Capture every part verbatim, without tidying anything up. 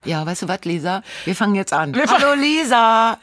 Ja, weißt du was, Lisa? Wir fangen jetzt an. Wir Hallo, Lisa!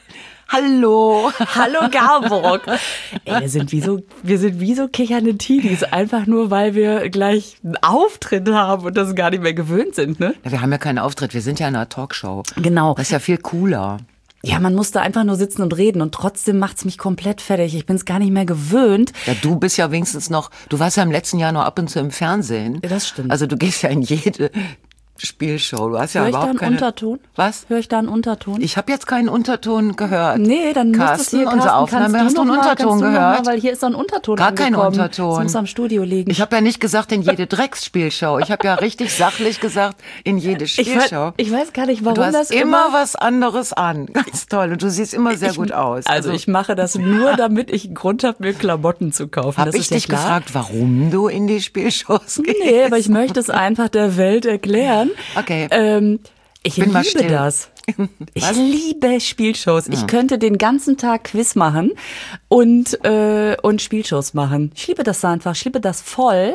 Hallo! Hallo, Garburg! Ey, wir sind wie so, wir sind wie so kichernde Teenies, einfach nur, weil wir gleich einen Auftritt haben und das gar nicht mehr gewöhnt sind, ne? Ja, wir haben ja keinen Auftritt, wir sind ja in einer Talkshow. Genau. Das ist ja viel cooler. Ja, man muss da einfach nur sitzen und reden und trotzdem macht's mich komplett fertig. Ich bin's gar nicht mehr gewöhnt. Ja, du bist ja wenigstens noch, du warst ja im letzten Jahr noch ab und zu im Fernsehen. Ja, das stimmt. Also du gehst ja in jede Spielshow. Du hast ja Hör ich überhaupt da einen keine... Unterton? Was? Hör ich da einen Unterton? Ich habe jetzt keinen Unterton gehört. Nee, dann Carsten, müsstest du hier, unsere Carsten, Aufnahme, hast du einen noch mal, Unterton kannst du gehört? Noch mal, weil hier ist so ein Unterton Gar kein angekommen. Unterton. Das muss am Studio liegen. Ich habe ja nicht gesagt in jede Drecksspielshow. Ich habe ja richtig sachlich gesagt in jede ich, Spielshow. weiß, ich weiß gar nicht, warum du hast das immer, immer was anderes an. Ganz toll. Und du siehst immer sehr ich, gut aus. Also, also ich mache das nur, damit ich einen Grund habe, mir Klamotten zu kaufen. Habe ich ja dich klar. gefragt, warum du in die Spielshows gehst? Nee, aber ich möchte es einfach der Welt erklären. Okay. Ähm, Ich Bin mal liebe still. das. Ich Was? liebe Spielshows. Ja. Ich könnte den ganzen Tag Quiz machen und, äh, und Spielshows machen. Ich liebe das einfach. Ich liebe das voll.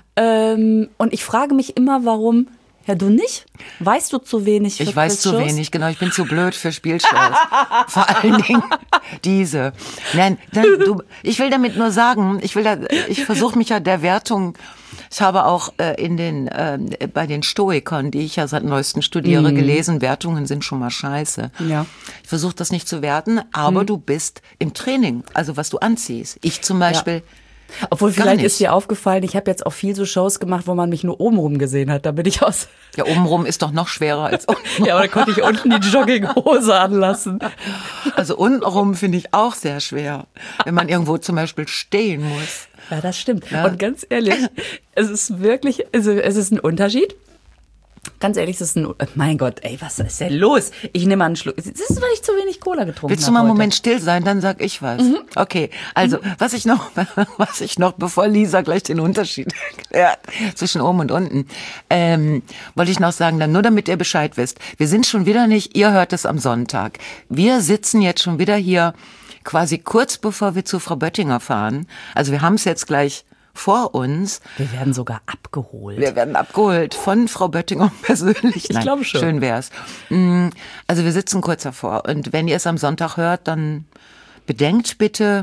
Ähm, und ich frage mich immer, warum. Ja, du nicht? Weißt du zu wenig für Ich weiß zu Quizshows? wenig, genau. Ich bin zu blöd für Spielshows. Vor allen Dingen diese. Nein, nein, du, ich will damit nur sagen, ich will da, ich versuche mich ja der Wertung. Ich habe auch äh, in den äh, bei den Stoikern, die ich ja seit neuestem studiere, Mhm. gelesen, Wertungen sind schon mal scheiße. Ja. Ich versuche das nicht zu werten, aber Mhm. du bist im Training, also was du anziehst. Ich zum Beispiel. Obwohl, Gar vielleicht nicht. ist dir aufgefallen, ich habe jetzt auch viel so Shows gemacht, wo man mich nur obenrum gesehen hat. Da bin ich aus. Ja, obenrum ist doch noch schwerer als unten. Ja, aber da konnte ich unten die Jogginghose anlassen. Also untenrum finde ich auch sehr schwer, wenn man irgendwo zum Beispiel stehen muss. Ja, das stimmt. Ja. Und ganz ehrlich, es ist wirklich, also es ist ein Unterschied. Ganz ehrlich, es ist ein, mein Gott, ey, was ist denn los? Ich nehme mal einen Schluck. Das ist, weil ich zu wenig Cola getrunken habe. Willst du mal einen heute. Moment still sein, dann sag ich was. Mhm. Okay, also was ich noch, was ich noch, bevor Lisa gleich den Unterschied erklärt zwischen oben und unten, ähm, wollte ich noch sagen, dann nur damit ihr Bescheid wisst. Wir sind schon wieder nicht, ihr hört es am Sonntag. Wir sitzen jetzt schon wieder hier quasi kurz bevor wir zu Frau Böttinger fahren. Also wir haben es jetzt gleich vor uns. Wir werden sogar abgeholt. Wir werden abgeholt von Frau Böttinger persönlich. Ich glaube schon. Schön wär's. Mm, Also wir sitzen kurz davor. Und wenn ihr es am Sonntag hört, dann bedenkt bitte,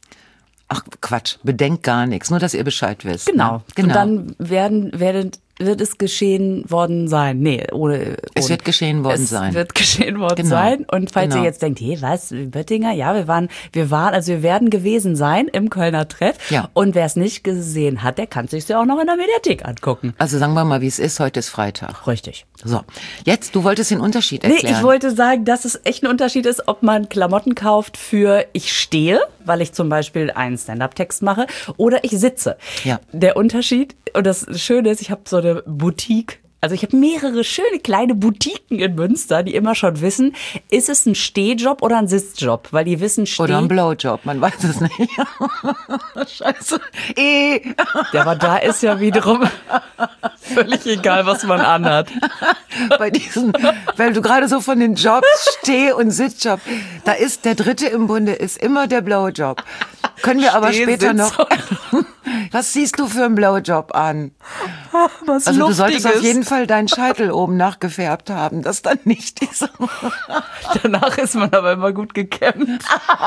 ach Quatsch, bedenkt gar nichts. Nur, dass ihr Bescheid wisst. Genau. Ne? Genau. Und dann werden, werden, wird es geschehen worden sein. Nee, ohne. Es ohne. wird geschehen worden es sein. Es wird geschehen worden Genau. sein. Und falls Genau. ihr jetzt denkt, hey, was, Böttinger? Ja, wir waren, wir waren, also wir werden gewesen sein im Kölner Treff. Ja. Und wer es nicht gesehen hat, der kann sich ja auch noch in der Mediathek angucken. Also sagen wir mal, wie es ist. Heute ist Freitag. Richtig. So, jetzt, du wolltest den Unterschied Nee, erklären. ich wollte sagen, dass es echt ein Unterschied ist, ob man Klamotten kauft für ich stehe, weil ich zum Beispiel einen Stand-up-Text mache, oder ich sitze. Ja. Der Unterschied, und das Schöne ist, ich habe so eine Boutique, also ich habe mehrere schöne kleine Boutiquen in Münster, die immer schon wissen, ist es ein Stehjob oder ein Sitzjob? Weil die wissen, Steh... Oder ein Blowjob, man weiß es nicht. Scheiße. Eh. Ja, aber da ist ja wiederum völlig egal, was man anhat. Bei diesen, weil du gerade so von den Jobs, Steh- und Sitzjob, da ist der dritte im Bunde, ist immer der Blowjob. Können wir aber Steh, später Sitz noch, was siehst du für einen Blowjob an? Was Also du solltest auf Luftiges. jeden Fall deinen Scheitel oben nachgefärbt haben, dass dann nicht diese, Danach ist man aber immer gut gekämmt.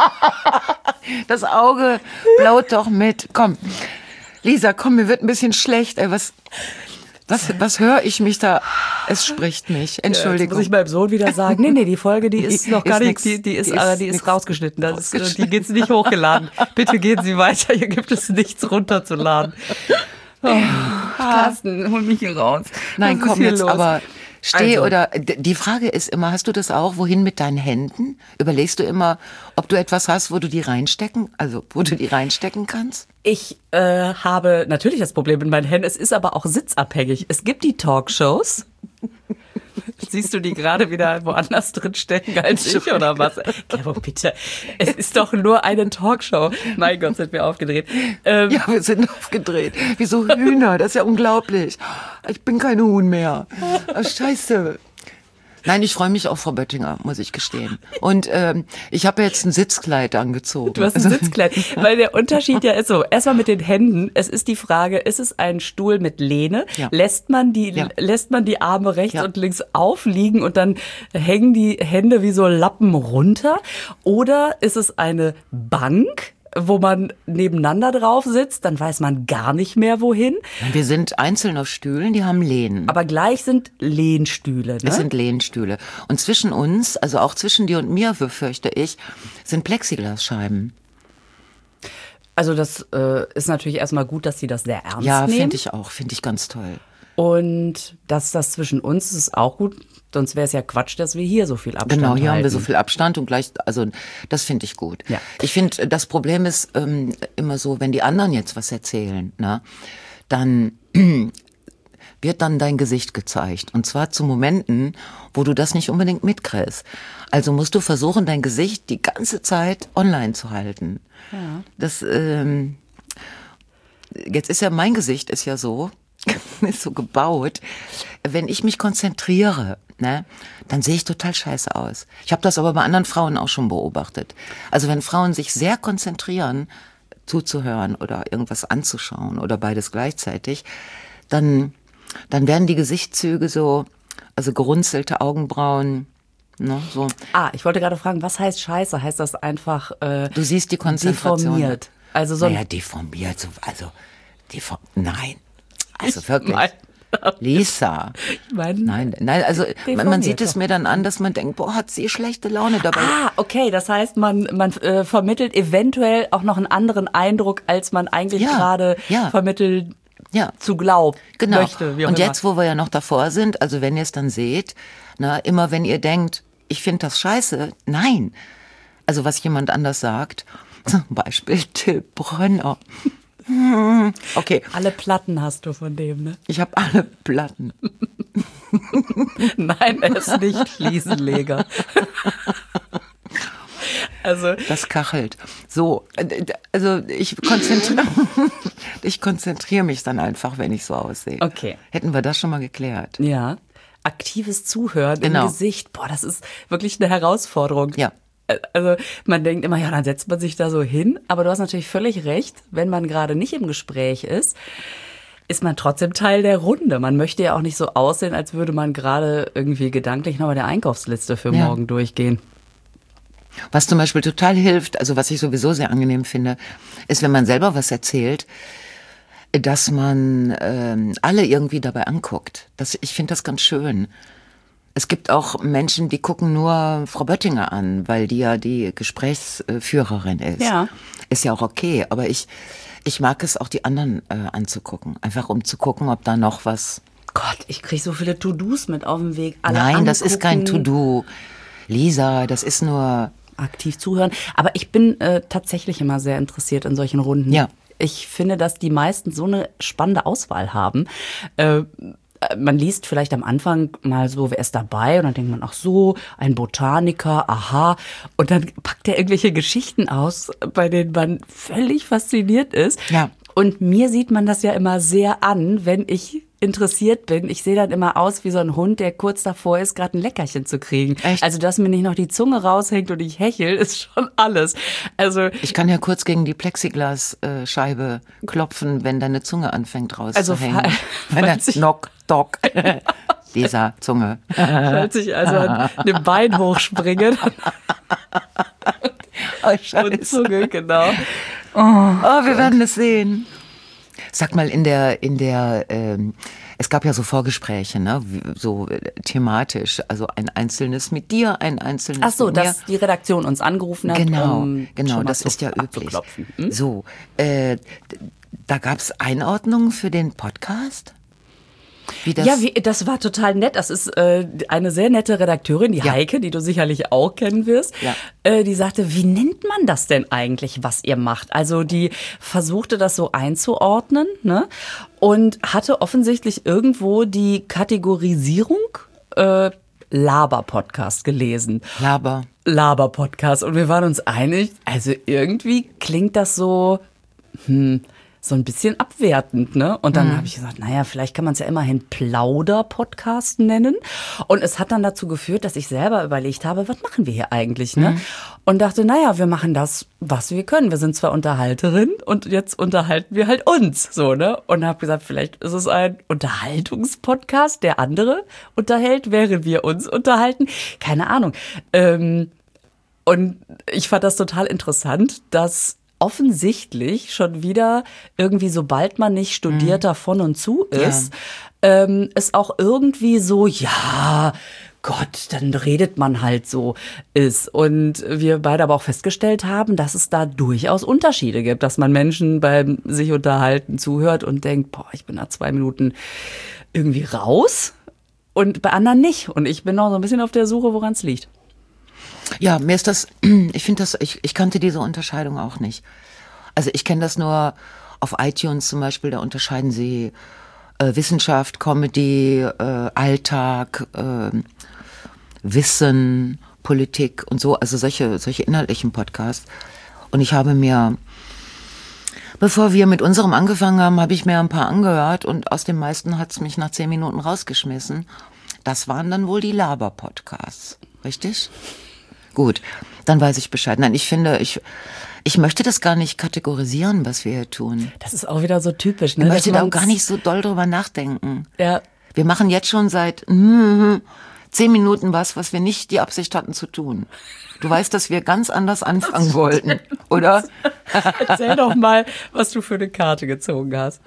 das Auge blaut doch mit. Komm, Lisa, komm, mir wird ein bisschen schlecht, ey, was, was, was höre ich mich da, es spricht mich, Jetzt Entschuldigung. muss ich meinem Sohn wieder sagen, nee, nee, die Folge, die ist Die noch gar ist nicht, nix. die, die ist, Die äh, ist die ist nix. rausgeschnitten. Das ist, die geht's nicht hochgeladen. Bitte gehen Sie weiter, hier gibt es nichts runterzuladen. Oh, Carsten, hol mich hier raus. Nein, Was ist komm hier jetzt, los? aber steh Also. oder, d- die Frage ist immer, hast du das auch, wohin mit deinen Händen? Überlegst du immer, ob du etwas hast, wo du die reinstecken, also wo du die reinstecken kannst? Ich äh, habe natürlich das Problem mit meinen Händen, es ist aber auch sitzabhängig. Es gibt die Talkshows. Siehst du die gerade wieder woanders drin stecken als ich oder was? Gero, bitte. Es ist doch nur eine Talkshow. Mein Gott, sind wir aufgedreht. Ähm, Ja, wir sind aufgedreht. Wie so Hühner, das ist ja unglaublich. Ich bin kein Huhn mehr. Oh, Scheiße. Nein, ich freue mich auf Frau Böttinger, muss ich gestehen. Und ähm, ich habe jetzt ein Sitzkleid angezogen. Du hast ein Sitzkleid, weil der Unterschied ja ist so, erstmal mit den Händen, es ist die Frage, ist es ein Stuhl mit Lehne? Ja. Lässt man die Ja. lässt man die Arme rechts Ja. und links aufliegen und dann hängen die Hände wie so Lappen runter? Oder ist es eine Bank, wo man nebeneinander drauf sitzt, dann weiß man gar nicht mehr wohin. Wir sind einzeln auf Stühlen, die haben Lehnen. Aber gleich sind Lehnstühle, ne? Es sind Lehnstühle. Und zwischen uns, also auch zwischen dir und mir, befürchte ich, sind Plexiglasscheiben. Also das äh, ist natürlich erstmal gut, dass sie das sehr ernst Ja, nehmen. finde ich auch, finde ich ganz toll. Und dass das zwischen uns ist auch gut, sonst wäre es ja Quatsch, dass wir hier so viel Abstand Genau, hier halten. haben wir so viel Abstand und gleich, also das finde ich gut. Ja. Ich finde, das Problem ist ähm, immer so, wenn die anderen jetzt was erzählen, ne, dann wird dann dein Gesicht gezeigt. Und zwar zu Momenten, wo du das nicht unbedingt mitkriegst. Also musst du versuchen, dein Gesicht die ganze Zeit online zu halten. Ja. Das, ähm, jetzt ist ja, mein Gesicht ist ja so, ist so gebaut, wenn ich mich konzentriere, ne, dann sehe ich total scheiße aus. Ich habe das aber bei anderen Frauen auch schon beobachtet. Also wenn Frauen sich sehr konzentrieren, zuzuhören oder irgendwas anzuschauen oder beides gleichzeitig, dann, dann werden die Gesichtszüge so, also gerunzelte Augenbrauen, ne, so. Ah, ich wollte gerade fragen, was heißt Scheiße? Heißt das einfach äh, Du siehst die Konzentration. deformiert? Also so ein Naja, deformiert, so, also, deform, nein. Also Ich wirklich. mein- Lisa. Ich meine, Nein, nein, also man, man Deformiert sieht es doch. mir dann an, dass man denkt, boah, hat sie schlechte Laune dabei. Ah, okay, das heißt, man, man äh, vermittelt eventuell auch noch einen anderen Eindruck, als man eigentlich Ja, gerade ja. vermitteln Ja. zu glauben Genau. möchte. Wie auch Und immer. jetzt, wo wir ja noch davor sind, also wenn ihr es dann seht, na, immer wenn ihr denkt, ich finde das scheiße, nein. Also was jemand anders sagt, zum Beispiel Till Brönner. Hm, Okay, Alle Platten hast du von dem, ne? ich habe alle Platten. Nein, er ist nicht Fliesenleger. Also, Das kachelt. So, äh, also ich konzentriere ich konzentriere mich dann einfach, wenn ich so aussehe. Okay. Hätten wir das schon mal geklärt? ja, aktives Zuhören Genau. im Gesicht, boah, das ist wirklich eine Herausforderung. Ja. Also man denkt immer, ja, dann setzt man sich da so hin. Aber du hast natürlich völlig recht, wenn man gerade nicht im Gespräch ist, ist man trotzdem Teil der Runde. Man möchte ja auch nicht so aussehen, als würde man gerade irgendwie gedanklich noch mal der Einkaufsliste für Ja. morgen durchgehen. Was zum Beispiel total hilft, also was ich sowieso sehr angenehm finde, ist, wenn man selber was erzählt, dass man ähm, alle irgendwie dabei anguckt. Das, ich finde das ganz schön. Es gibt auch Menschen, die gucken nur Frau Böttinger an, weil die ja die Gesprächsführerin ist. Ja. Ist ja auch okay, aber ich, ich mag es auch, die anderen äh, anzugucken. Einfach um zu gucken, ob da noch was... Gott, ich kriege so viele To-Dos mit auf dem Weg. Alle Nein, das ist kein angucken, To-Do. Lisa, das ist nur... aktiv zuhören. Aber ich bin äh, tatsächlich immer sehr interessiert in solchen Runden. Ja. Ich finde, dass die meisten so eine spannende Auswahl haben. Äh, man liest vielleicht am Anfang mal so, wer ist dabei? Und dann denkt man, ach so, ein Botaniker, aha. Und dann packt er irgendwelche Geschichten aus, bei denen man völlig fasziniert ist. Ja. Und mir sieht man das ja immer sehr an, wenn ich interessiert bin. Ich sehe dann immer aus wie so ein Hund, der kurz davor ist, gerade ein Leckerchen zu kriegen. Echt? Also, dass mir nicht noch die Zunge raushängt und ich hechel, ist schon alles. Also, Ich kann ja kurz gegen die Plexiglasscheibe klopfen, wenn deine Zunge anfängt rauszuhängen. Also, wenn falls der ich- Knock, Dock, Lisa, Zunge. falls ich also an dem Bein hochspringe Oh, und Scheiße. Zunge, genau. Oh, wir werden es sehen. Sag mal, in der, in der, ähm, es gab ja so Vorgespräche, ne, wie- so äh, thematisch, also ein einzelnes mit dir, ein einzelnes Ach so, mit mir. dass die Redaktion uns angerufen hat. Genau, um genau, schon mal das so ist ja üblich. abzuklopfen. Hm? So, äh, d- da gab's Einordnungen für den Podcast? Wie das? Ja, wie, das war total nett. Das ist äh, eine sehr nette Redakteurin, die Ja. Heike, die du sicherlich auch kennen wirst. Ja. Äh, die sagte, wie nennt man das denn eigentlich, was ihr macht? Also die versuchte das so einzuordnen, ne? Und hatte offensichtlich irgendwo die Kategorisierung äh, Laber-Podcast gelesen. Laber. Laber-Podcast. Und wir waren uns einig, also irgendwie klingt das so, hm, so ein bisschen abwertend, ne? Und dann mhm. habe ich gesagt, naja, vielleicht kann man es ja immerhin Plauder-Podcast nennen. Und es hat dann dazu geführt, dass ich selber überlegt habe, was machen wir hier eigentlich, ne? Mhm. Und dachte, naja, wir machen das, was wir können. Wir sind zwar Unterhalterin und jetzt unterhalten wir halt uns, so, ne? Und habe gesagt, vielleicht ist es ein Unterhaltungspodcast, der andere unterhält, während wir uns unterhalten. Keine Ahnung. Ähm, und ich fand das total interessant, dass offensichtlich schon wieder irgendwie, sobald man nicht studierter mhm. von und zu ist, ja. ähm, es auch irgendwie so, ja, Gott, dann redet man halt so ist. Und wir beide aber auch festgestellt haben, dass es da durchaus Unterschiede gibt, dass man Menschen beim sich unterhalten zuhört und denkt, boah, ich bin da zwei Minuten irgendwie raus und bei anderen nicht. Und ich bin noch so ein bisschen auf der Suche, woran es liegt. Ja, mir ist das, ich finde das, ich, ich kannte diese Unterscheidung auch nicht. Also ich kenne das nur auf iTunes zum Beispiel, da unterscheiden sie äh, Wissenschaft, Comedy, äh, Alltag, äh, Wissen, Politik und so, also solche, solche inhaltlichen Podcasts. Und ich habe mir, bevor wir mit unserem angefangen haben, habe ich mir ein paar angehört und aus den meisten hat es mich nach zehn Minuten rausgeschmissen. Das waren dann wohl die Laber-Podcasts, richtig? Gut, dann weiß ich Bescheid. Nein, ich finde, ich, ich möchte das gar nicht kategorisieren, was wir hier tun. Das ist auch wieder so typisch, ne? Ich möchte da auch gar nicht so doll drüber nachdenken. Ja. Wir machen jetzt schon seit mm, zehn Minuten was, was wir nicht die Absicht hatten zu tun. Du weißt, dass wir ganz anders anfangen wollten, oder? Erzähl doch mal, was du für eine Karte gezogen hast.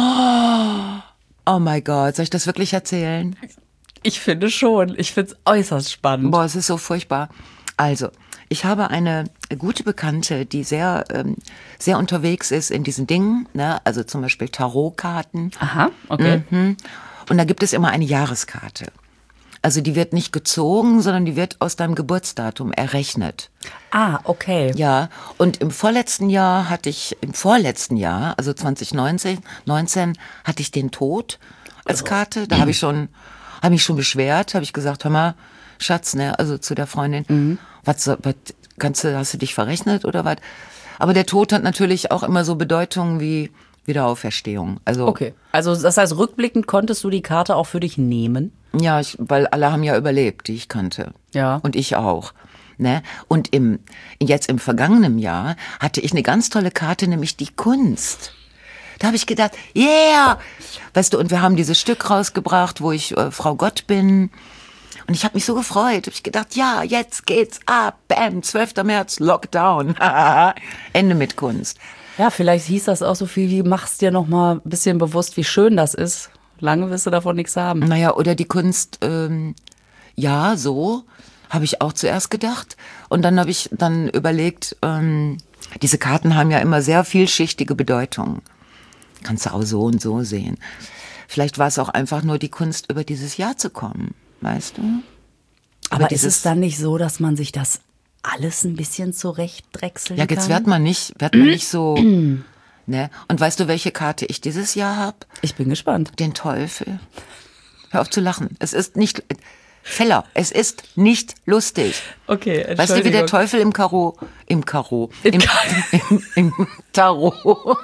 Oh mein Gott, soll ich das wirklich erzählen? Ich finde schon. Ich finde es äußerst spannend. Boah, es ist so furchtbar. Also, ich habe eine gute Bekannte, die sehr, ähm, sehr unterwegs ist in diesen Dingen, ne? Also zum Beispiel Tarotkarten. Aha, okay. Mhm. Und da gibt es immer eine Jahreskarte. Also die wird nicht gezogen, sondern die wird aus deinem Geburtsdatum errechnet. Ah, okay. Ja, und im vorletzten Jahr hatte ich, im vorletzten Jahr, also zwanzig neunzehn, neunzehn, hatte ich den Tod als Karte. Da habe ich schon, habe mich schon beschwert, habe ich gesagt, hör mal, Schatz, ne, also zu der Freundin, mhm. was, was kannst du, hast du dich verrechnet oder was? Aber der Tod hat natürlich auch immer so Bedeutungen wie Wiederauferstehung. Also okay, also das heißt, rückblickend konntest du die Karte auch für dich nehmen? Ja, ich, weil alle haben ja überlebt, die ich kannte. Ja. Und ich auch. Ne? Und im, jetzt im vergangenen Jahr hatte ich eine ganz tolle Karte, nämlich die Kunst. Da habe ich gedacht, yeah! Weißt du, und wir haben dieses Stück rausgebracht, wo ich äh, Frau Gott bin. Und ich habe mich so gefreut. Hab ich gedacht, ja, jetzt geht's ab. Bam, zwölfter März, Lockdown. Ende mit Kunst. Ja, vielleicht hieß das auch so viel wie, mach's dir noch mal ein bisschen bewusst, wie schön das ist. Lange wirst du davon nichts haben. Naja, oder die Kunst, ähm, ja, so habe ich auch zuerst gedacht. Und dann habe ich dann überlegt, ähm, diese Karten haben ja immer sehr vielschichtige Bedeutungen. Kannst du auch so und so sehen. Vielleicht war es auch einfach nur die Kunst, über dieses Jahr zu kommen, weißt du? Aber, Aber ist es dann nicht so, dass man sich das alles ein bisschen zurechtdrechseln kann? Ja, jetzt wird man nicht, wird man nicht so... Ne? Und weißt du, welche Karte ich dieses Jahr habe? Ich bin gespannt. Den Teufel. Hör auf zu lachen. Es ist nicht... Feller, es ist nicht lustig. Okay, Entschuldigung. Weißt du, wie der Teufel im Karo... Im Karo... Im, im, im, im Tarot...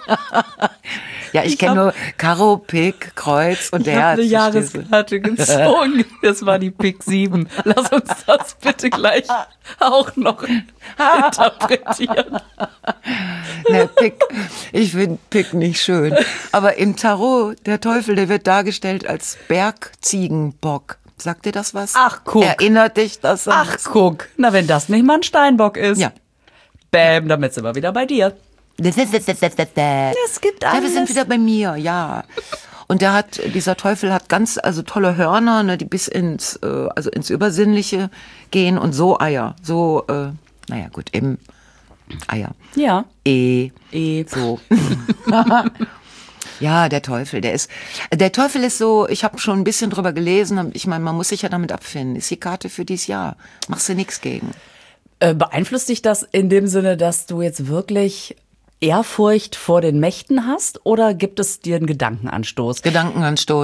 Ja, ich, ich kenne nur Karo, Pik, Kreuz und der Herz. Ich habe eine Jahreskarte gezogen. Das war die Pik sieben. Lass uns das bitte gleich auch noch interpretieren. Ne, Pik, ich finde Pik nicht schön. Aber im Tarot, der Teufel, der wird dargestellt als Bergziegenbock. Sagt dir das was? Ach, guck. Erinnert dich das an? Ach, guck. Na, wenn das nicht mal ein Steinbock ist. Ja. Bäm, damit sind wir wieder bei dir. Es gibt alles. Ja, wir sind wieder bei mir, ja. Und der hat, dieser Teufel hat ganz, also tolle Hörner, ne, die bis ins, äh, also ins Übersinnliche gehen und so Eier, so, äh, naja, gut, eben Eier. Ja. E. E. So. Ja, der Teufel, der ist, der Teufel ist so, ich habe schon ein bisschen drüber gelesen, ich meine, man muss sich ja damit abfinden, ist die Karte für dieses Jahr, machst du nichts gegen. Äh, beeinflusst dich das in dem Sinne, dass du jetzt wirklich Ehrfurcht vor den Mächten hast oder gibt es dir einen Gedankenanstoß? Gedankenanstoß.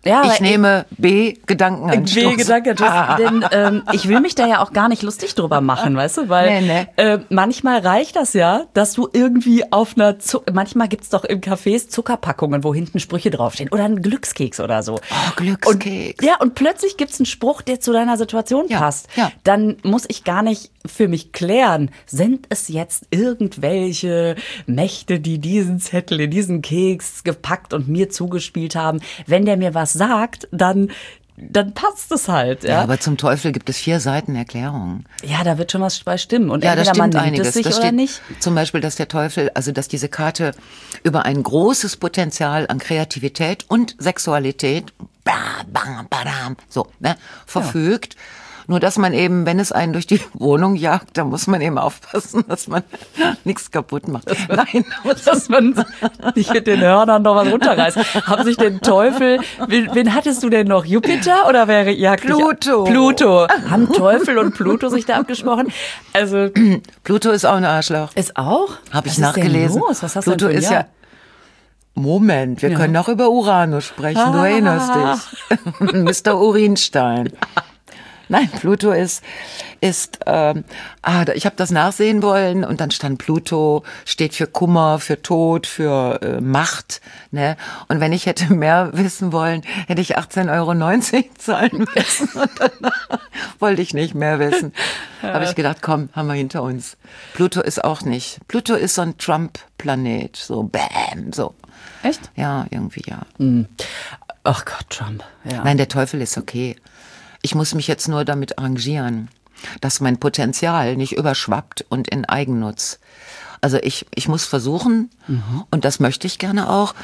Ja, ich nehme B, Gedankenanstoß. B, Gedankenanstoß. Ah. Denn ähm, ich will mich da ja auch gar nicht lustig drüber machen, weißt du? Weil nee, nee. Äh, manchmal reicht das ja, dass du irgendwie auf einer, Zuck- manchmal gibt's doch im Cafés Zuckerpackungen, wo hinten Sprüche draufstehen. Oder ein Glückskeks oder so. Oh, Glückskeks. Und, ja, und plötzlich gibt's einen Spruch, der zu deiner Situation ja, passt. Ja. Dann muss ich gar nicht für mich klären, sind es jetzt irgendwelche Mächte, die diesen Zettel in diesen Keks gepackt und mir zugespielt haben. Wenn der mir was sagt, dann dann passt es halt. Ja? ja, aber zum Teufel gibt es vier Seiten Erklärungen. Ja, da wird schon was bei stimmen. Und ja, da entweder stimmt man nimmt einiges. es sich das oder steht, nicht. Zum Beispiel, dass der Teufel, also dass diese Karte über ein großes Potenzial an Kreativität und Sexualität bam, bam, badam, so, ne, verfügt. Ja. Nur, dass man eben, wenn es einen durch die Wohnung jagt, da muss man eben aufpassen, dass man nichts kaputt macht. Dass man, Nein, dass man nicht mit den Hörnern noch was runterreißt. Haben sich den Teufel, wen, wen hattest du denn noch? Jupiter oder wäre jagt Pluto. Pluto. Haben Teufel und Pluto sich da abgesprochen? Also Pluto ist auch ein Arschloch. Ist auch? Habe ich nachgelesen. Los? Was hast Pluto du denn ist ja Moment, wir ja. können auch über Uranus sprechen, ah. du erinnerst dich. Mister Urinstein. Nein, Pluto ist, ist ähm, ah, ich habe das nachsehen wollen und dann stand Pluto, steht für Kummer, für Tod, für äh, Macht. Ne? Und wenn ich hätte mehr wissen wollen, hätte ich achtzehn Euro neunzig zahlen müssen. Und dann wollte ich nicht mehr wissen. Ja. Habe ich gedacht, komm, haben wir hinter uns. Pluto ist auch nicht. Pluto ist so ein Trump-Planet, so bam, so. Echt? Ja, irgendwie ja. Hm. Ach Gott, Trump. Ja. Nein, der Teufel ist okay. Ich muss mich jetzt nur damit arrangieren, dass mein Potenzial nicht überschwappt und in Eigennutz. Also ich, ich muss versuchen, mhm. und das möchte ich gerne auch,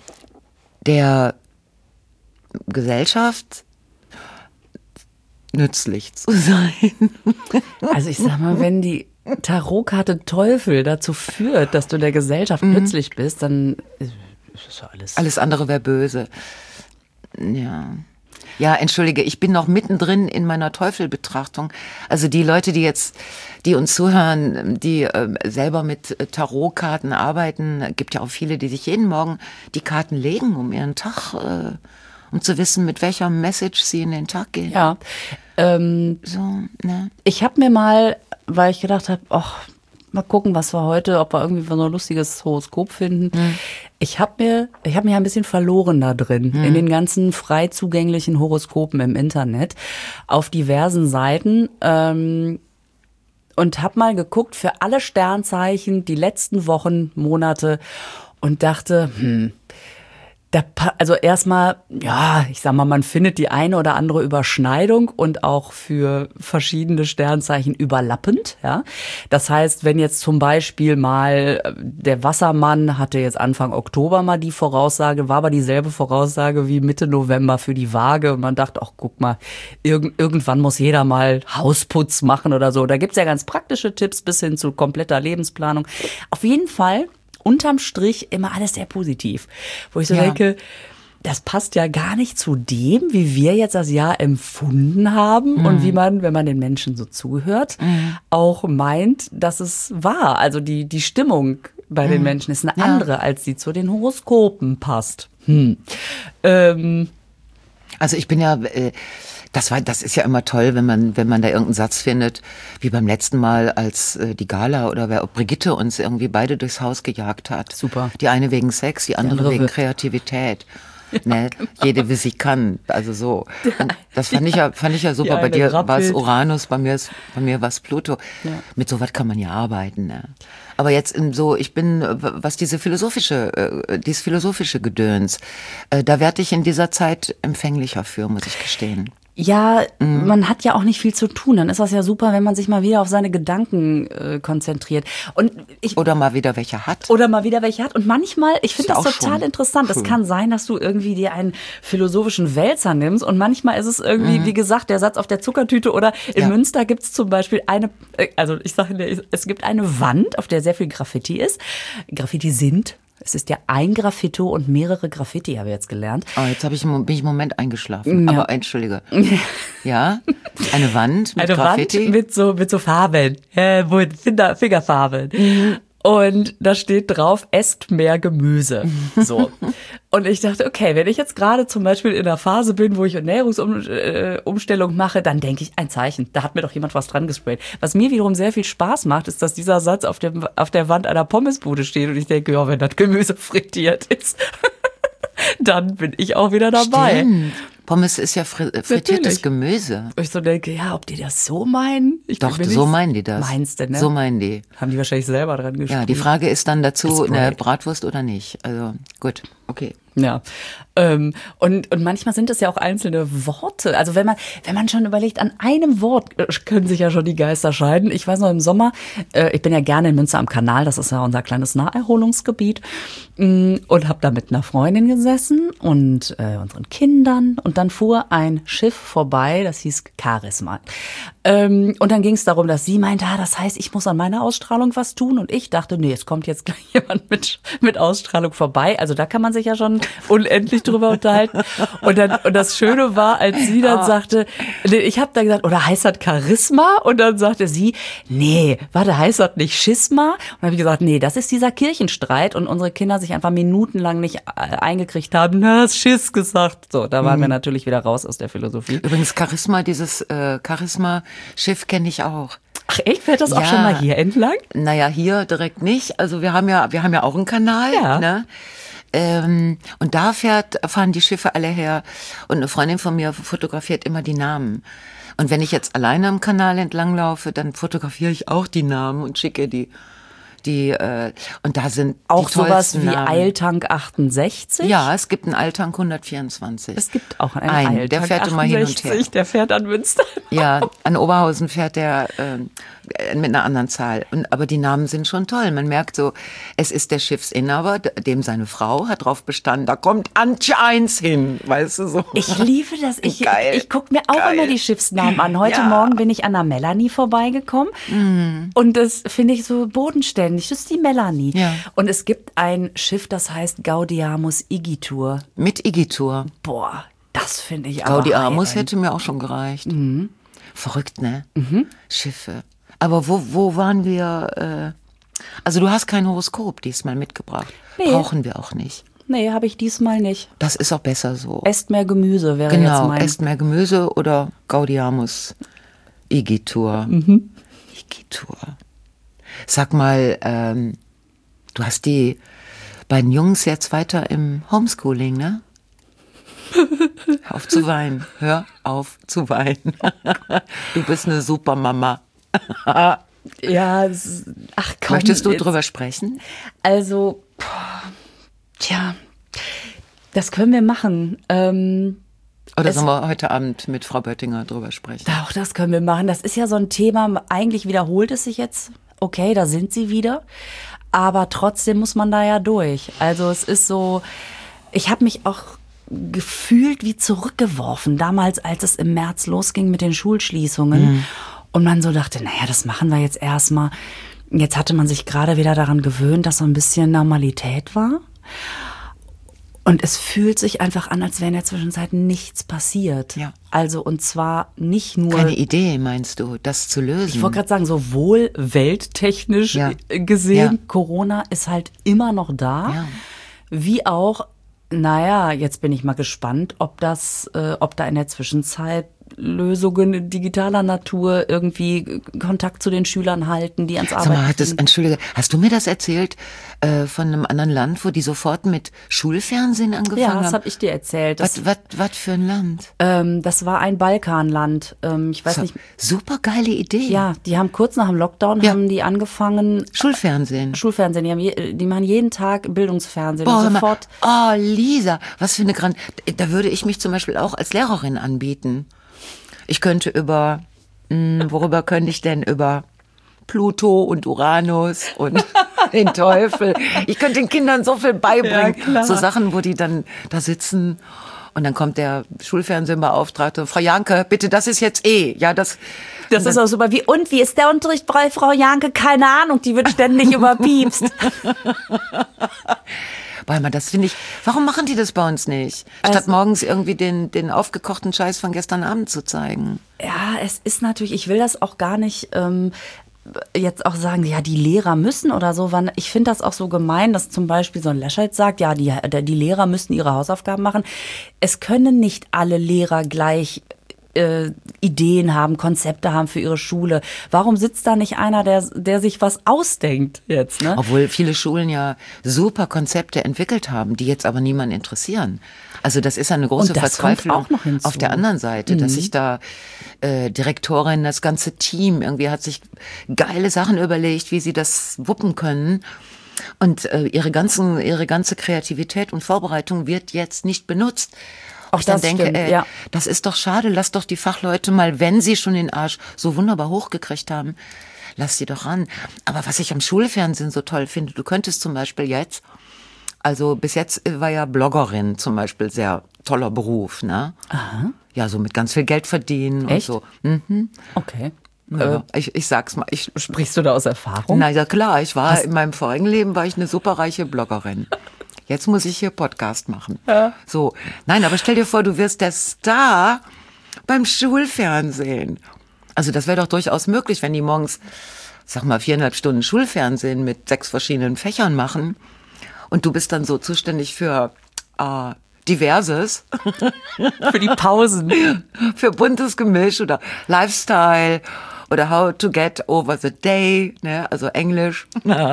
der Gesellschaft nützlich zu sein. Also ich sag mal, wenn die Tarotkarte Teufel dazu führt, dass du der Gesellschaft mhm. nützlich bist, dann ist das ja alles... Alles andere wäre böse. Ja... Ja, entschuldige, ich bin noch mittendrin in meiner Teufelbetrachtung. Also die Leute, die jetzt, die uns zuhören, die äh, selber mit Tarotkarten arbeiten, gibt ja auch viele, die sich jeden Morgen die Karten legen, um ihren Tag, äh, um zu wissen, mit welcher Message sie in den Tag gehen. Ja, ähm, so, ne? Ich habe mir mal, weil ich gedacht habe, ach, mal gucken, was wir heute, ob wir irgendwie so ein lustiges Horoskop finden. Hm. Ich habe mir, ich habe mich ein bisschen verloren da drin, hm. in den ganzen frei zugänglichen Horoskopen im Internet, auf diversen Seiten ähm, und habe mal geguckt für alle Sternzeichen die letzten Wochen, Monate und dachte, hm, da, also erstmal, ja, ich sag mal, man findet die eine oder andere Überschneidung und auch für verschiedene Sternzeichen überlappend, ja. Das heißt, wenn jetzt zum Beispiel mal der Wassermann hatte jetzt Anfang Oktober mal die Voraussage, war aber dieselbe Voraussage wie Mitte November für die Waage und man dachte, ach, guck mal, irg- irgendwann muss jeder mal Hausputz machen oder so. Da gibt's ja ganz praktische Tipps bis hin zu kompletter Lebensplanung. Auf jeden Fall unterm Strich immer alles sehr positiv. Wo ich so ja. denke, das passt ja gar nicht zu dem, wie wir jetzt das Jahr empfunden haben mhm. und wie man, wenn man den Menschen so zuhört, mhm. auch meint, dass es war. Also die, die Stimmung bei mhm. den Menschen ist eine ja. andere, als die zu den Horoskopen passt. Hm. Ähm. Also ich bin ja... Äh Das war, das ist ja immer toll, wenn man, wenn man da irgendeinen Satz findet, wie beim letzten Mal, als äh, die Gala oder wer, Brigitte uns irgendwie beide durchs Haus gejagt hat. Super. Die eine wegen Sex, die andere, die andere wegen Kreativität. Ja, ne? Genau. Jede wie sie kann, also so. Und das fand ich ja, fand ich ja super. Bei dir war es Uranus, bei mir ist, bei mir war es Pluto. Ja. Mit sowas kann man ja arbeiten. Ne? Aber jetzt in so, ich bin, was diese philosophische, äh, dieses philosophische Gedöns, äh, da werde ich in dieser Zeit empfänglicher für, muss ich gestehen. Ja, mhm. man hat ja auch nicht viel zu tun. Dann ist das ja super, wenn man sich mal wieder auf seine Gedanken äh, konzentriert. Und ich, oder mal wieder welche hat. Oder mal wieder welche hat. Und manchmal, ich finde das total interessant. Es kann sein, dass du irgendwie dir einen philosophischen Wälzer nimmst. Und manchmal ist es irgendwie, mhm. wie gesagt, der Satz auf der Zuckertüte. Oder in ja. Münster gibt es zum Beispiel eine, also ich sage dir, es gibt eine Wand, auf der sehr viel Graffiti ist. Graffiti sind... Es ist ja ein Graffito und mehrere Graffiti, habe ich jetzt gelernt. Oh, jetzt habe ich, bin ich einen Moment eingeschlafen. Ja. Aber entschuldige. Ja, eine Wand mit eine Graffiti. Wand mit so, mit so Farben, äh, Finger, Fingerfarben. Mhm. Und da steht drauf, esst mehr Gemüse. So. Und ich dachte, okay, wenn ich jetzt gerade zum Beispiel in einer Phase bin, wo ich Ernährungsumstellung mache, dann denke ich, ein Zeichen. Da hat mir doch jemand was dran gesprayt. Was mir wiederum sehr viel Spaß macht, ist, dass dieser Satz auf, dem, auf der Wand einer Pommesbude steht. Und ich denke, ja, wenn das Gemüse frittiert ist, dann bin ich auch wieder dabei. Stimmt. Pommes ist ja fri- frittiertes Natürlich. Gemüse. Und ich so denke, ja, ob die das so meinen? Ich Doch, bin mir so nicht- meinen die das. Meinst du, ne? So meinen die. Haben die wahrscheinlich selber dran geschrieben. Ja, die Frage ist dann dazu, Gesprayt. eine Bratwurst oder nicht. Also gut, okay. Ja, ähm, und, und manchmal sind es ja auch einzelne Worte. Also wenn man, wenn man schon überlegt, an einem Wort äh, können sich ja schon die Geister scheiden. Ich weiß noch im Sommer, äh, ich bin ja gerne in Münster am Kanal, das ist ja unser kleines Naherholungsgebiet, mh, und habe da mit einer Freundin gesessen und äh, unseren Kindern, und dann fuhr ein Schiff vorbei, das hieß Charisma. Ähm, und dann ging es darum, dass sie meinte, ah, das heißt, ich muss an meiner Ausstrahlung was tun, und ich dachte, nee, es kommt jetzt gleich jemand mit, mit Ausstrahlung vorbei. Also da kann man sich ja schon unendlich drüber unterhalten. Und dann, und das Schöne war, als sie dann sagte, nee, ich habe dann gesagt, oder heißt das Charisma? Und dann sagte sie, nee, warte, heißt das nicht Schisma? Und dann habe ich gesagt, nee, das ist dieser Kirchenstreit, und unsere Kinder sich einfach minutenlang nicht äh, eingekriegt haben, na, hast Schiss gesagt. So, da waren wir natürlich wieder raus aus der Philosophie. Übrigens, Charisma, dieses äh, Charisma-Schiff kenne ich auch. Ach echt, fährt das auch Ja. schon mal hier entlang? Naja, hier direkt nicht. Also wir haben ja, wir haben ja auch einen Kanal. Ja. Ne? Ähm, und da fährt, fahren die Schiffe alle her. Und eine Freundin von mir fotografiert immer die Namen. Und wenn ich jetzt alleine am Kanal entlang laufe, dann fotografiere ich auch die Namen und schicke die. Die, äh, und da sind Auch die sowas tollsten wie Namen. Eiltank achtundsechzig? Ja, es gibt einen Eiltank hundertvierundzwanzig. Es gibt auch einen, Einen, Eiltank der fährt immer hin und her. achtundsechzig, der fährt an Münster. Ja, an Oberhausen fährt der ähm, mit einer anderen Zahl. Und, aber die Namen sind schon toll. Man merkt so, es ist der Schiffsinhaber, dem seine Frau hat drauf bestanden, da kommt Antje eins hin, weißt du so. Ich liebe das. Ich, Geil. ich, ich gucke mir auch Geil. immer die Schiffsnamen an. Heute Ja. Morgen bin ich an der Melanie vorbeigekommen. Mhm. Und das finde ich so bodenständig. Das ist die Melanie. Ja. Und es gibt ein Schiff, das heißt Gaudiamus Igitur. Mit Igitur. Boah, das finde ich aber Gaudiamus high-end. hätte mir auch schon gereicht. Mhm. Verrückt, ne? Schiffe. Aber wo, wo waren wir? Äh, also du hast kein Horoskop diesmal mitgebracht. Nee. Brauchen wir auch nicht. Nee, habe ich diesmal nicht. Das ist auch besser so. Esst mehr Gemüse wäre jetzt Genau, mein... esst mehr Gemüse oder Gaudiamus Igitur. Mhm. Igitur. Sag mal, ähm, du hast die beiden Jungs jetzt weiter im Homeschooling, ne? Hör auf zu weinen. Hör auf zu weinen. Du bist eine super Mama. Ja, es ist- ach komm. Möchtest du jetzt- drüber sprechen? Also, boah, tja, das können wir machen. Ähm, Oder Es- sollen wir heute Abend mit Frau Böttinger drüber sprechen? auch das können wir machen. Das ist ja so ein Thema, eigentlich wiederholt es sich jetzt. Okay, da sind sie wieder. Aber trotzdem muss man da ja durch. Also es ist so, ich habe mich auch gefühlt wie zurückgeworfen, damals, als es im März losging mit den Schulschließungen. Und man so dachte, naja, das machen wir jetzt erstmal. Jetzt hatte man sich gerade wieder daran gewöhnt, dass so ein bisschen Normalität war. Und es fühlt sich einfach an, als wäre in der Zwischenzeit nichts passiert. Ja. Also und zwar nicht nur... Keine Idee, meinst du, das zu lösen? Ich wollte gerade sagen, sowohl welttechnisch Ja. gesehen, Ja. Corona ist halt immer noch da, Ja. wie auch, naja, jetzt bin ich mal gespannt, ob das, äh, ob da in der Zwischenzeit Lösungen digitaler Natur irgendwie Kontakt zu den Schülern halten, die ans Sag Arbeiten mal, hat das, sind. Entschuldige, hast du mir das erzählt äh, von einem anderen Land, wo die sofort mit Schulfernsehen angefangen Ja, das haben? habe ich dir erzählt. Das, Was, was, was für ein Land? ähm, das war ein Balkanland. Ähm, ich weiß So, nicht. super geile Idee. Ja, die haben kurz nach dem Lockdown Ja. haben die angefangen. Schulfernsehen. Schulfernsehen, die, haben je, die machen jeden Tag Bildungsfernsehen. Boah, und hör mal. sofort. Oh, Lisa, was für eine Grand... Da würde ich mich zum Beispiel auch als Lehrerin anbieten. Ich könnte über... Mh, worüber könnte ich denn? Über Pluto und Uranus und den Teufel. Ich könnte den Kindern so viel beibringen. Ja, klar. So Sachen, wo die dann da sitzen und dann kommt der Schulfernsehbeauftragte. Frau Janke, bitte, das ist jetzt eh. Ja, das... Das ist auch super. Wie, und wie ist der Unterricht bei Frau Janke? Keine Ahnung, die wird ständig überpiepst. Weil man das finde ich, warum machen die das bei uns nicht? Statt Also- morgens irgendwie den, den aufgekochten Scheiß von gestern Abend zu zeigen. Ja, es ist natürlich, ich will das auch gar nicht, ähm, jetzt auch sagen, ja, die Lehrer müssen oder so. Ich finde das auch so gemein, dass zum Beispiel so ein Laschet sagt, ja, die, die Lehrer müssen ihre Hausaufgaben machen. Es können nicht alle Lehrer gleich äh, Ideen haben, Konzepte haben für ihre Schule. Warum sitzt da nicht einer, der, der sich was ausdenkt jetzt? Ne? Obwohl viele Schulen ja super Konzepte entwickelt haben, die jetzt aber niemanden interessieren. Also das ist eine große Verzweiflung auch noch hinzu. Auf der anderen Seite, mhm. dass sich da äh, Direktorin, das ganze Team irgendwie hat sich geile Sachen überlegt, wie sie das wuppen können. Und äh, ihre ganzen, ihre ganze Kreativität und Vorbereitung wird jetzt nicht benutzt. Auch ich dann das denke, stimmt, ey, ja. das ist doch schade, lass doch die Fachleute mal, wenn sie schon den Arsch so wunderbar hochgekriegt haben, lass sie doch ran. Aber was ich am Schulfernsehen so toll finde, du könntest zum Beispiel jetzt, also bis jetzt war ja Bloggerin zum Beispiel sehr toller Beruf, ne? Aha. Ja, so mit ganz viel Geld verdienen. Echt? Und so. Mhm. Okay. Ja, äh, ich, ich sag's mal. Ich, Sprichst du da aus Erfahrung? Na ja, klar, ich war, Hast in meinem vorigen Leben war ich eine superreiche Bloggerin. Jetzt muss ich hier Podcast machen. Ja. So. Nein, aber stell dir vor, du wirst der Star beim Schulfernsehen. Also das wäre doch durchaus möglich, wenn die morgens, sag mal, viereinhalb Stunden Schulfernsehen mit sechs verschiedenen Fächern machen und du bist dann so zuständig für äh, Diverses. Für die Pausen. Für buntes Gemisch oder Lifestyle oder How to get over the day, ne? Also Englisch.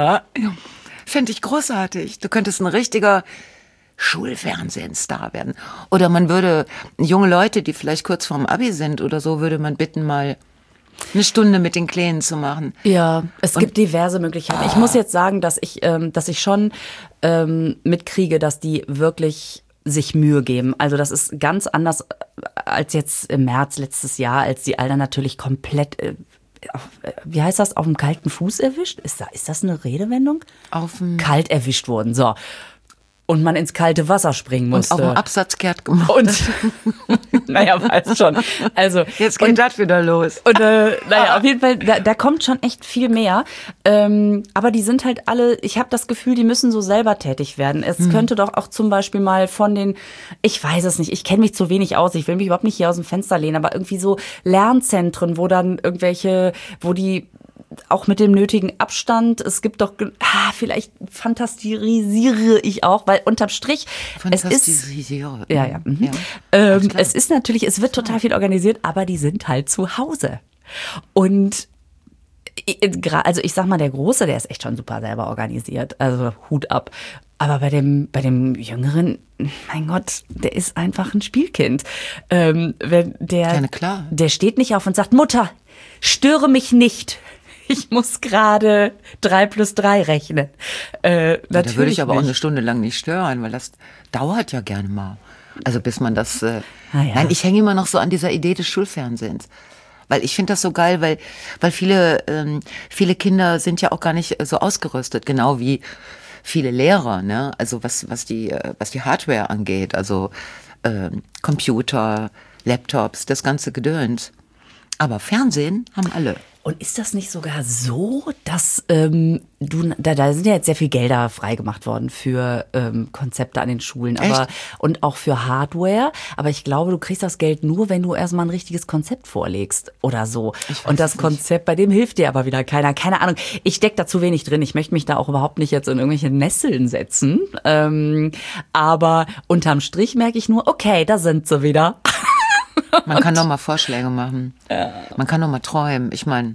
Fände ich großartig. Du könntest ein richtiger Schulfernsehenstar werden. Oder man würde junge Leute, die vielleicht kurz vorm Abi sind oder so, würde man bitten, mal eine Stunde mit den Kleinen zu machen. Ja, es Und, gibt diverse Möglichkeiten. Ich muss jetzt sagen, dass ich, ähm, dass ich schon ähm, mitkriege, dass die wirklich sich Mühe geben. Also das ist ganz anders als jetzt im März letztes Jahr, als die Alter natürlich komplett, äh, auf, äh, wie heißt das, auf dem kalten Fuß erwischt? Ist, da, ist das eine Redewendung? Auf dem Kalt erwischt wurden, so. Und man ins kalte Wasser springen musste. Und auf dem Absatz kehrt gemacht. Und, naja, weiß schon. Also, jetzt geht und, das wieder los. Und, äh, naja, auf jeden Fall, da, da kommt schon echt viel mehr. Ähm, aber die sind halt alle, ich habe das Gefühl, die müssen so selber tätig werden. Es hm. könnte doch auch zum Beispiel mal von den, ich weiß es nicht, ich kenne mich zu wenig aus, ich will mich überhaupt nicht hier aus dem Fenster lehnen, aber irgendwie so Lernzentren, wo dann irgendwelche, wo die auch mit dem nötigen Abstand. Es gibt doch, ah, vielleicht fantasiere ich auch, weil unterm Strich, es ist, ja, ja, mhm. ja. Ähm, es ist natürlich, es wird total viel organisiert, aber die sind halt zu Hause. Und also ich sag mal, der Große, der ist echt schon super selber organisiert, also Hut ab. Aber bei dem, bei dem Jüngeren, mein Gott, der ist einfach ein Spielkind. Ähm, wenn der, ja, klar. Der steht nicht auf und sagt, Mutter, störe mich nicht. Ich muss gerade drei plus drei rechnen. Äh, ja, da würde ich aber nicht. Auch eine Stunde lang nicht stören, weil das dauert ja gerne mal. Also bis man das... Äh, ah, ja. Nein, ich hänge immer noch so an dieser Idee des Schulfernsehens. Weil ich finde das so geil, weil, weil viele, ähm, viele Kinder sind ja auch gar nicht so ausgerüstet, genau wie viele Lehrer, ne? Also was, was die, was die Hardware angeht, also ähm, Computer, Laptops, das ganze Gedöns. Aber Fernsehen haben alle. Und ist das nicht sogar so, dass ähm, du, da, da sind ja jetzt sehr viel Gelder freigemacht worden für ähm, Konzepte an den Schulen, aber Echt? Und auch für Hardware. Aber ich glaube, du kriegst das Geld nur, wenn du erstmal ein richtiges Konzept vorlegst oder so. Und das Konzept, bei dem hilft dir aber wieder keiner. Keine Ahnung. Ich steck da zu wenig drin. Ich möchte mich da auch überhaupt nicht jetzt in irgendwelche Nesseln setzen. Ähm, aber unterm Strich merke ich nur, okay, da sind sie wieder. Man kann doch mal Vorschläge machen. Ja. Man kann doch mal träumen. Ich meine,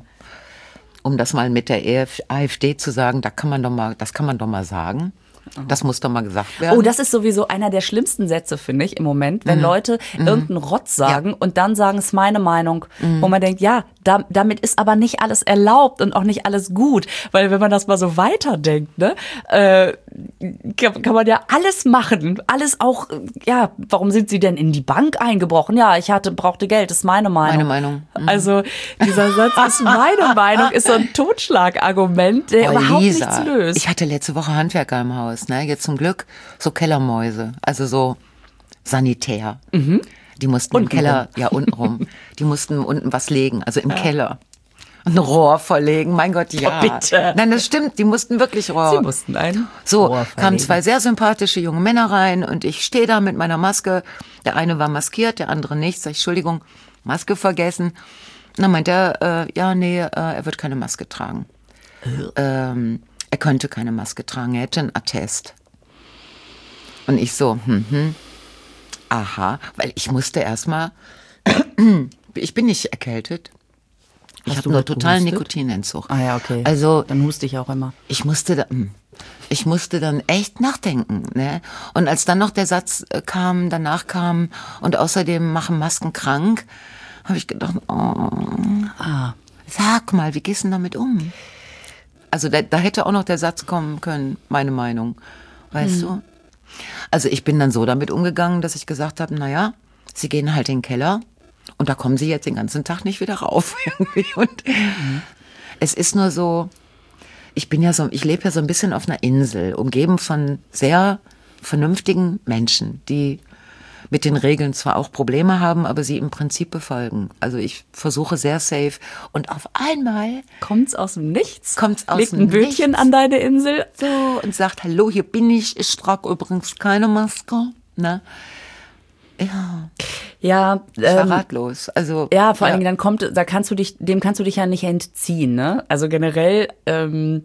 um das mal mit der AfD zu sagen, da kann man doch mal, das kann man doch mal sagen. Das muss doch mal gesagt werden. Oh, das ist sowieso einer der schlimmsten Sätze, finde ich, im Moment, wenn mhm. Leute mhm. irgendeinen Rotz sagen ja. und dann sagen, es ist meine Meinung. Mhm. Wo man denkt, ja, da, damit ist aber nicht alles erlaubt und auch nicht alles gut. Weil wenn man das mal so weiterdenkt, ne, äh, kann, kann man ja alles machen. Alles auch, ja, warum sind sie denn in die Bank eingebrochen? Ja, ich hatte, brauchte Geld, das ist meine Meinung. Meine Meinung. Mhm. Also dieser Satz ist meine Meinung, ist so ein Totschlagargument, der oh, überhaupt Lisa, nichts löst. Ich hatte letzte Woche Handwerker im Haus. Ne? Jetzt zum Glück so Kellermäuse, also so sanitär. Mhm. Die mussten unten im Keller, rum. ja unten rum, die mussten unten was legen, also im ja. Keller. Und ein Rohr verlegen, mein Gott, ja. Oh, bitte. Nein, das stimmt, die mussten wirklich Rohr. Sie mussten ein So, Rohr verlegen. Kamen zwei sehr sympathische junge Männer rein und ich stehe da mit meiner Maske. Der eine war maskiert, der andere nicht. Sag ich, Entschuldigung, Maske vergessen. dann meint er, äh, ja, nee, äh, er wird keine Maske tragen. Ähm, er könnte keine Maske tragen, er hätte einen Attest. Und ich so, hm, hm, aha, weil ich musste erstmal, ich bin nicht erkältet. Ich habe nur totalen Nikotinentzug. Ah ja, okay. Also, dann huste ich auch immer. Ich musste da, ich musste dann echt nachdenken, ne? Und als dann noch der Satz kam, danach kam, und außerdem machen Masken krank, habe ich gedacht, oh, ah. sag mal, wie gehst du denn damit um? Also da, da hätte auch noch der Satz kommen können, meine Meinung, weißt hm. du? Also ich bin dann so damit umgegangen, dass ich gesagt habe, naja, sie gehen halt in den Keller und da kommen sie jetzt den ganzen Tag nicht wieder rauf. Und mhm. es ist nur so, ich bin ja so, ich lebe ja so ein bisschen auf einer Insel, umgeben von sehr vernünftigen Menschen, die mit den Regeln zwar auch Probleme haben, aber sie im Prinzip befolgen. Also ich versuche sehr safe und auf einmal kommt's aus dem Nichts. Kommt's aus Legt dem ein Bötchen Nichts. an deine Insel so und sagt, hallo, hier bin ich. Ich trage übrigens keine Maske. Ne? Ja. Ja, ich war ähm, ratlos. Also ja, vor ja. allen Dingen dann kommt, da kannst du dich, dem kannst du dich ja nicht entziehen. Ne? Also generell. Ähm,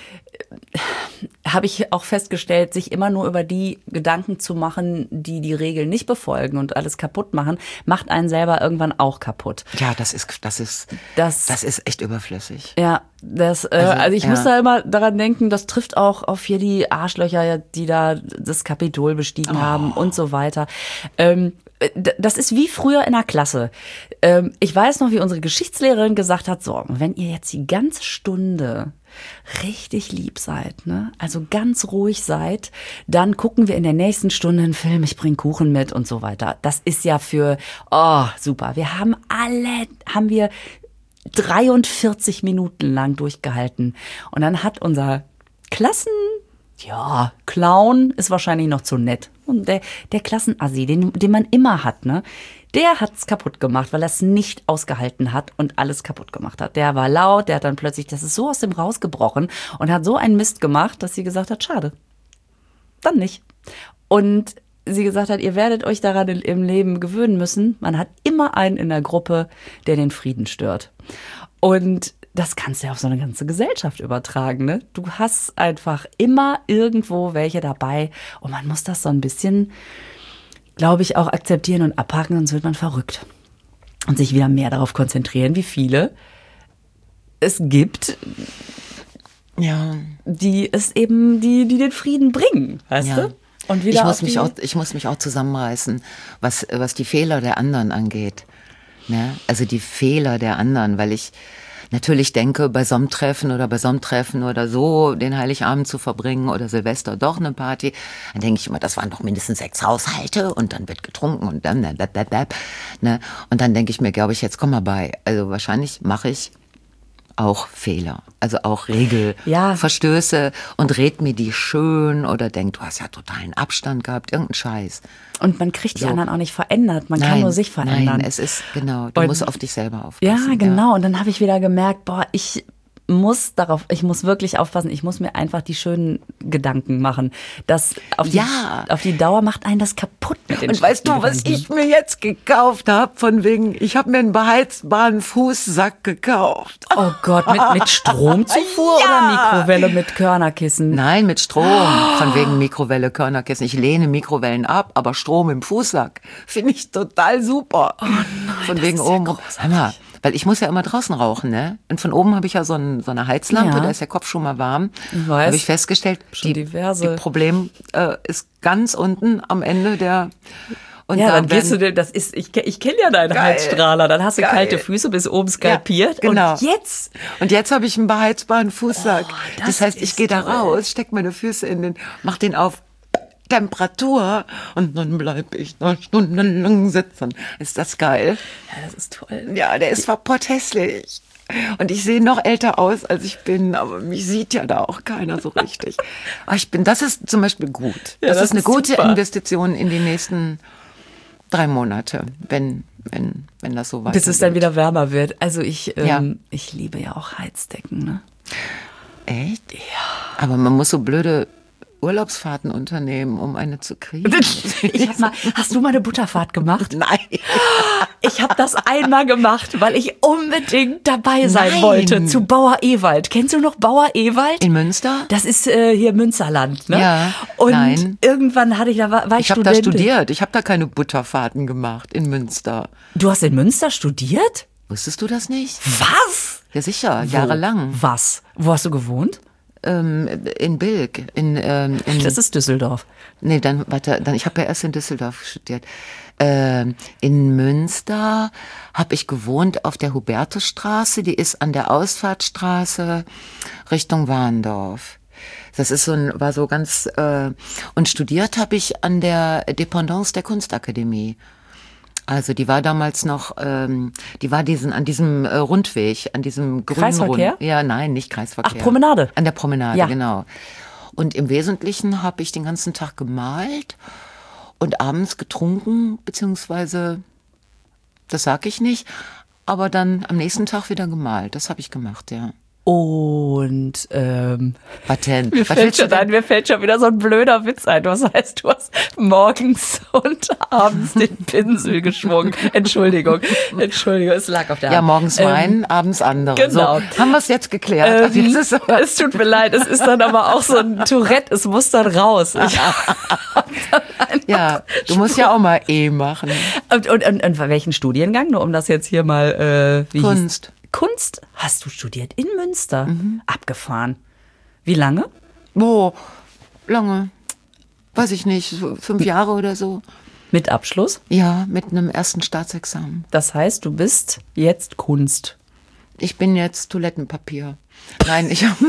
habe ich auch festgestellt, sich immer nur über die Gedanken zu machen, die die Regeln nicht befolgen und alles kaputt machen, macht einen selber irgendwann auch kaputt. Ja, das ist das ist das, das ist echt überflüssig. Ja, das äh, also, also ich ja. muss da immer daran denken, das trifft auch auf hier die Arschlöcher, die da das Kapitol bestiegen oh. haben und so weiter. Ähm, das ist wie früher in der Klasse. Ähm, ich weiß noch, wie unsere Geschichtslehrerin gesagt hat, so, wenn ihr jetzt die ganze Stunde richtig lieb seid, ne? Also ganz ruhig seid, dann gucken wir in der nächsten Stunde einen Film, ich bring Kuchen mit und so weiter. Das ist ja für, oh, super. Wir haben alle, haben wir dreiundvierzig Minuten lang durchgehalten. Und dann hat unser Klassen, ja, Clown ist wahrscheinlich noch zu nett. Und der, der Klassenassi, den, den man immer hat, ne? Der hat's kaputt gemacht, weil er es nicht ausgehalten hat und alles kaputt gemacht hat. Der war laut, der hat dann plötzlich, das ist so aus dem rausgebrochen und hat so einen Mist gemacht, dass sie gesagt hat, schade, dann nicht. Und sie gesagt hat, ihr werdet euch daran im Leben gewöhnen müssen. Man hat immer einen in der Gruppe, der den Frieden stört. Und das kannst du ja auf so eine ganze Gesellschaft übertragen, ne? Du hast einfach immer irgendwo welche dabei und man muss das so ein bisschen, glaube ich, auch akzeptieren und abhaken, sonst wird man verrückt. Und sich wieder mehr darauf konzentrieren, wie viele es gibt, ja, die es eben, die, die den Frieden bringen, weißt ja. du? Und wieder ich muss auf mich die auch, ich muss mich auch zusammenreißen, was, was die Fehler der anderen angeht. Ne? Also die Fehler der anderen, weil ich natürlich denke, bei so einem Treffen oder bei so einem Treffen oder so den Heiligabend zu verbringen oder Silvester doch eine Party, dann denke ich immer, das waren doch mindestens sechs Haushalte und dann wird getrunken und dann, ne? Und dann denke ich mir, glaube ich, jetzt komm mal bei. Also wahrscheinlich mache ich auch Fehler, also auch Regelverstöße ja. und red mir die schön oder denk, du hast ja totalen Abstand gehabt, irgendein Scheiß. Und man kriegt die so. anderen auch nicht verändert, man nein, kann nur sich verändern. Nein, es ist, genau, du und, musst auf dich selber aufpassen. Ja, genau, ja. Und dann habe ich wieder gemerkt, boah, ich muss darauf, ich muss wirklich aufpassen, ich muss mir einfach die schönen Gedanken machen. Das auf die, ja. auf die Dauer macht einen das kaputt. Mit den und weißt du, was ich mir jetzt gekauft habe, von wegen, ich habe mir einen beheizbaren Fußsack gekauft. Oh Gott, mit, mit Stromzufuhr ja. oder Mikrowelle mit Körnerkissen? Nein, mit Strom, oh. von wegen Mikrowelle, Körnerkissen. Ich lehne Mikrowellen ab, aber Strom im Fußsack finde ich total super. Oh nein, von wegen das ist oben. ja Hör mal, weil ich muss ja immer draußen rauchen, ne? Und von oben habe ich ja so, ein, so eine Heizlampe, ja. da ist der Kopf schon mal warm. Ich weiß. Habe ich festgestellt, schon die, diverse. die Problem äh, ist ganz unten am Ende der. Und ja, da dann gehst du denn, das ist, ich, ich kenne ja deinen Geil. Heizstrahler, dann hast du Geil. kalte Füße bis oben skalpiert. Ja, genau. Und jetzt? Und jetzt habe ich einen beheizbaren Fußsack. Oh, das, das heißt, ich gehe da raus, steck meine Füße in den, mach den auf Temperatur und dann bleibe ich noch stundenlang sitzen. Ist das geil? Ja, das ist toll. Ja, der ist verpotthässlich. Und ich sehe noch älter aus, als ich bin, aber mich sieht ja da auch keiner so richtig. Aber ich bin, das ist zum Beispiel gut. Ja, das, das ist eine ist gute super. Investition in die nächsten drei Monate, wenn, wenn, wenn das so weitergeht. Bis es dann wieder wärmer wird. Also ich, ähm, Ja. ich liebe ja auch Heizdecken, ne? Echt? Ja. Aber man muss so blöde Urlaubsfahrten unternehmen, um eine zu kriegen. Ich hab mal, hast du mal eine Butterfahrt gemacht? Nein. Ich habe das einmal gemacht, weil ich unbedingt dabei sein Nein. wollte zu Bauer Ewald. Kennst du noch Bauer Ewald? In Münster? Das ist äh, hier Münsterland, ne? Ja, Und nein. irgendwann hatte ich da war, war ich Ich habe da Studentin. studiert. Ich habe da keine Butterfahrten gemacht in Münster. Du hast in Münster studiert? Wusstest du das nicht? Was? Ja, sicher, Wo? jahrelang. Was? Wo hast du gewohnt? Ähm, in Bilk. In, ähm, in, Das ist Düsseldorf. Nee, dann, warte, dann, ich habe ja erst in Düsseldorf studiert. Ähm, in Münster habe ich gewohnt auf der Hubertusstraße, die ist an der Ausfahrtstraße Richtung Warndorf. Das ist so ein, war so ganz, äh, und studiert habe ich an der Dependance der Kunstakademie. Also die war damals noch, ähm, die war diesen an diesem äh, Rundweg, an diesem grünen Kreisverkehr? Rund. Ja, nein, nicht Kreisverkehr. Ach, Promenade. An der Promenade, Ja. genau. Und im Wesentlichen habe ich den ganzen Tag gemalt und abends getrunken, beziehungsweise, das sag ich nicht, aber dann am nächsten Tag wieder gemalt. Das habe ich gemacht, ja. Und ähm, Was denn? mir, Was fällt willst du schon denn? ein, mir fällt schon wieder so ein blöder Witz ein. Was heißt, du hast morgens und abends den Pinsel geschwungen. Entschuldigung, Entschuldigung, es lag auf der Hand. Ja, morgens Ähm, meinen, abends andere. genau. So, haben wir es jetzt geklärt? Ähm, Jetzt ist aber- es tut mir leid, es ist dann aber auch so ein Tourette, es muss dann raus. Ich ja, du musst ja auch mal E machen. und, und, und, und welchen Studiengang? Nur um das jetzt hier mal... Äh, wie Kunst. Hieß? Kunst hast du studiert in Münster. Abgefahren. Wie lange? Wo? Lange. Weiß ich nicht, so fünf Jahre oder so. Mit Abschluss? Ja, mit einem ersten Staatsexamen. Das heißt, du bist jetzt Kunst. Ich bin jetzt Toilettenpapier. Nein, ich habe.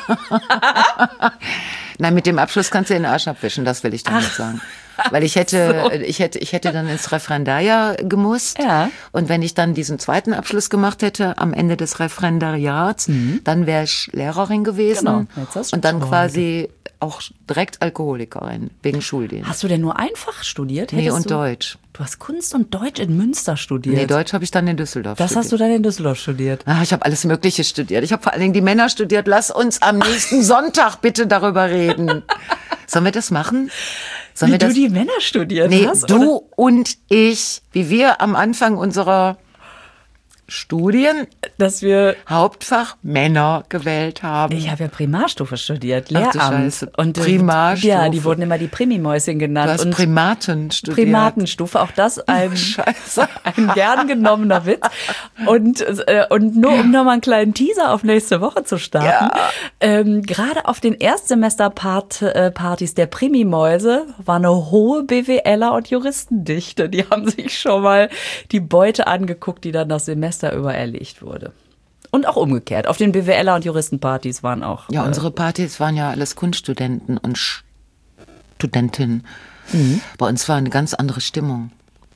Nein, mit dem Abschluss kannst du den Arsch abwischen, das will ich damit sagen. Weil ich hätte, so. ich hätte, ich hätte dann ins Referendariat gemusst. Ja. Und wenn ich dann diesen zweiten Abschluss gemacht hätte, am Ende des Referendariats, dann wäre ich Lehrerin gewesen. Genau, jetzt hast du und dann schon quasi auch direkt Alkoholikerin, wegen Schuldienst. Hast du denn nur einfach studiert? Nee, Hättest und du, Deutsch. Du hast Kunst und Deutsch in Münster studiert. Nee, Deutsch habe ich dann in Düsseldorf Das studiert. hast du dann in Düsseldorf studiert. Ah, ich habe alles Mögliche studiert. Ich habe vor allen Dingen die Männer studiert. Lass uns am nächsten Sonntag bitte darüber reden. Sollen wir das machen? Sollen Wie wir du das? die Männer studiert Nee, hast? du oder? und ich, wie wir am Anfang unserer Studien Dass wir... Hauptfach Männer gewählt haben. Ich habe ja Primarstufe studiert, Ach du Lehramt. Scheiße, Und, äh, Primarstufe. Ja, die wurden immer die Primimäuschen genannt. Du hast und Primaten studiert. Primatenstufe, auch das ein, Scheiße. ein gern genommener Witz. Und, äh, und nur um nochmal einen kleinen Teaser auf nächste Woche zu starten. Ja. Ähm, gerade auf den Erstsemester-Partys der Primimäuse war eine hohe B W Ler und Juristendichte. Die haben sich schon mal die Beute angeguckt, die dann das Semester über erlegt wurde. Und auch umgekehrt. Auf den B W Ler und Juristenpartys waren auch. Ja, äh, unsere Partys waren ja alles Kunststudenten und Studentinnen. Mhm. Bei uns war eine ganz andere Stimmung.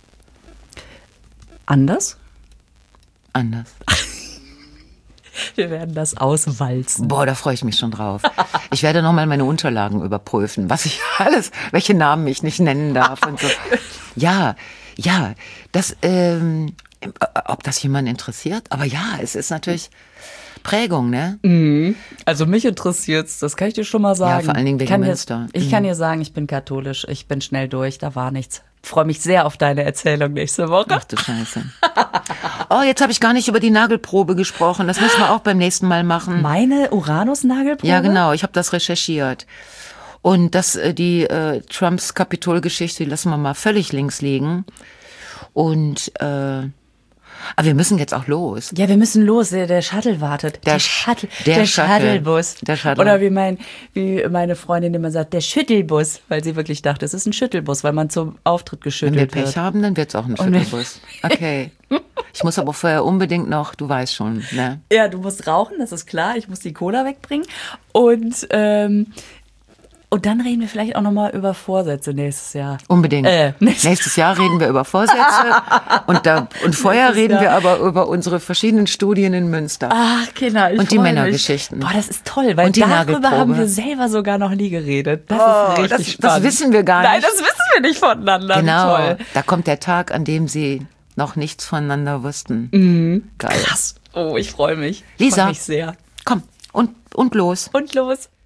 anders. Anders. Wir werden das auswalzen. Boah, da freue ich mich schon drauf. Ich werde nochmal meine Unterlagen überprüfen, was ich alles, welche Namen ich nicht nennen darf und so. Ja, ja, das, ähm, ob das jemand interessiert, aber ja, es ist natürlich Prägung, ne? Also mich interessiert's, das kann ich dir schon mal sagen. Ja, vor allen Dingen wegen kann Münster. Dir, ich kann dir sagen, ich bin katholisch, ich bin schnell durch, da war nichts. Freue mich sehr auf deine Erzählung nächste Woche. Ach du Scheiße. Oh, jetzt habe ich gar nicht über die Nagelprobe gesprochen. Das müssen wir auch beim nächsten Mal machen. Meine Uranus-Nagelprobe? Ja, genau. Ich habe das recherchiert. Und das, äh, die äh, Trumps Kapitolgeschichte, die lassen wir mal völlig links liegen. Und äh, aber wir müssen jetzt auch los. Ja, wir müssen los. Der, der Shuttle wartet. Der Der, Sch- Shuttle, der der, Shuttle. Shuttlebus. Der Shuttle. Oder wie, mein, wie meine Freundin immer sagt, der Schüttelbus, weil sie wirklich dachte, es ist ein Schüttelbus, weil man zum Auftritt Wenn geschüttelt wir wird. Pech haben, dann wird's auch ein wenn- Schüttelbus. Okay. Ich muss aber vorher unbedingt noch, du weißt schon, ne? Ja, du musst rauchen, das ist klar. Ich muss die Cola wegbringen. Und, ähm, und dann reden wir vielleicht auch nochmal über Vorsätze nächstes Jahr. Unbedingt. Äh, nächstes- Nächstes Jahr reden wir über Vorsätze und, da, und vorher Nächstes reden Jahr. wir aber über unsere verschiedenen Studien in Münster. Ach, Kinder, ich Und die freu Männergeschichten. Mich. Boah, das ist toll, weil Und die darüber Nagelprobe. haben wir selber sogar noch nie geredet. Das Oh, ist richtig das- das spannend. wissen wir gar Nein, nicht. das wissen wir nicht voneinander. Wie Genau, Toll. da kommt der Tag, an dem sie noch nichts voneinander wussten. Geil. Krass. Oh, ich freue mich. Ich Lisa. freue mich sehr. Komm, und, und los. Und los.